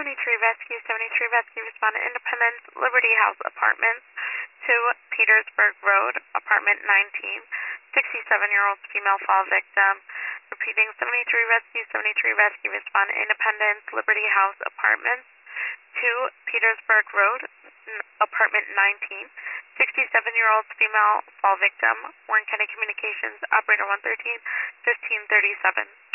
73 Rescue responded Independence Liberty House Apartments, 2 Petersburg Road, Apartment 19. 67-year-old female fall victim. Repeating, 73 Rescue responded Independence Liberty House Apartments, 2 Petersburg Road, Apartment 19. 67-year-old female fall victim. Warren County Communications, Operator 113, 1537.